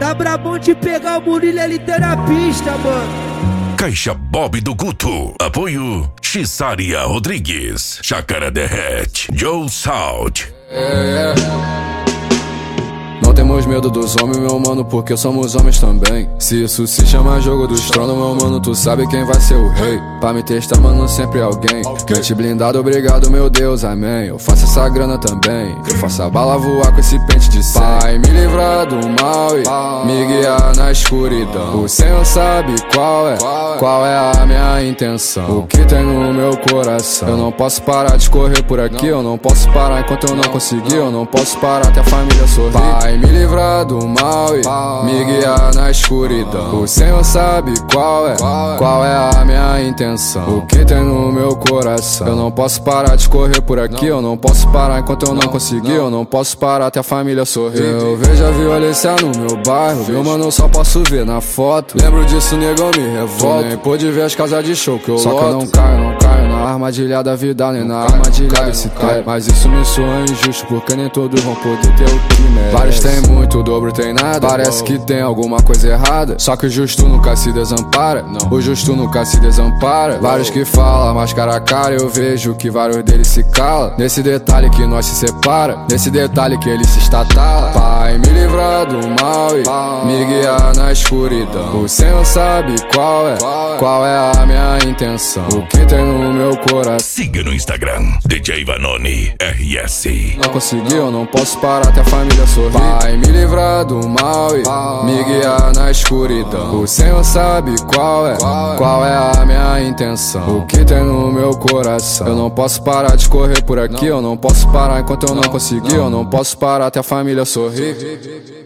Tá brabão de pegar o Murilo, ele tá na pista, mano. Caixa Bob do Guto. Apoio Xaria Rodrigues, Chácara Derrete, Joe Salt. Não temos medo dos homens, meu mano, porque somos homens também. Se isso se chama jogo dos tronos, meu mano, tu sabe quem vai ser o rei. Pra me testar, mano, sempre alguém. Mente blindado, obrigado, meu Deus, amém. Eu faço essa grana também, eu faço a bala voar com esse pente de 100. Pai, me livrar do mal e me guiar na escuridão. O Senhor sabe qual é a minha intenção, o que tem no meu coração. Eu não posso parar de correr por aqui, eu não posso parar enquanto eu não conseguir. Eu não posso parar até a família sorrir. Pai, me livrar do mal e me guiar na escuridão. O Senhor sabe qual é a minha intenção, o que tem no meu coração. Eu não posso parar de correr por aqui, eu não posso parar enquanto eu não conseguir. Eu não posso parar até a família sorrir. Eu vejo a violência no meu bairro, meu mano, eu só posso ver na foto. Lembro disso, negão, me revolta. Nem pude ver as casas de show que eu loto. Só que eu não caio na armadilha da vida, nem na armadilha desse trap. Mas isso me soa injusto, porque nem todos vão poder ter o que merece. Vários tem muito, o dobro tem nada. Parece que tem alguma coisa errada, só que o justo nunca se desampara. O justo nunca se desampara. Vários que falam, mas cara a cara eu vejo que vários deles se calam. Nesse detalhe que nós se separa, nesse detalhe que ele se estatala. Pai, me livrar do mal e me guiar na escuridão. O Senhor sabe qual é a minha intenção, o que tem no meu coração. Siga no Instagram, DJ Vanoni RS. Não consegui, eu não posso parar até a família sorrir. Pai, me livrar do mal e me guiar na escuridão. O Senhor sabe qual é a minha intenção, o que tem no meu coração. Eu não posso parar de correr por aqui, eu não posso parar enquanto eu não conseguir. Eu não posso parar até a família sorrir.